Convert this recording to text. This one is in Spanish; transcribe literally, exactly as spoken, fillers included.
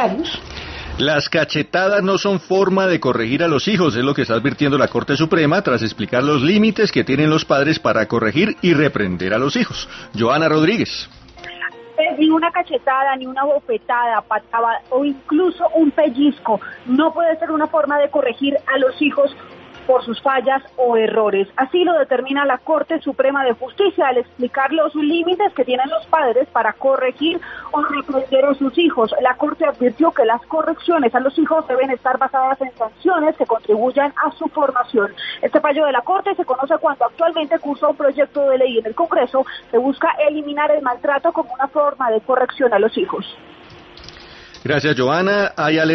Las cachetadas no son forma de corregir a los hijos, es lo que está advirtiendo la Corte Suprema tras explicar los límites que tienen los padres para corregir y reprender a los hijos. Joana Rodríguez. Ni una cachetada, ni una bofetada, patada o incluso un pellizco no puede ser una forma de corregir a los hijos por sus fallas o errores. Así lo determina la Corte Suprema de Justicia al explicar los límites que tienen los padres para corregir o reprender a sus hijos. La Corte advirtió que las correcciones a los hijos deben estar basadas en sanciones que contribuyan a su formación. Este fallo de la Corte se conoce cuando actualmente cursa un proyecto de ley en el Congreso que busca eliminar el maltrato como una forma de corrección a los hijos. Gracias, Joana. Hay